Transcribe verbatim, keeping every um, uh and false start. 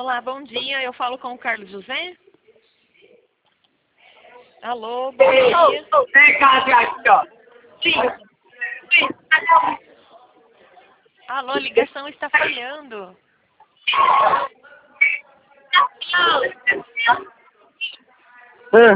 Olá, bom dia. Eu falo com o Carlos José? Alô, bom dia. Vem cá, aqui, ó. Alô, a ligação está falhando. Ah.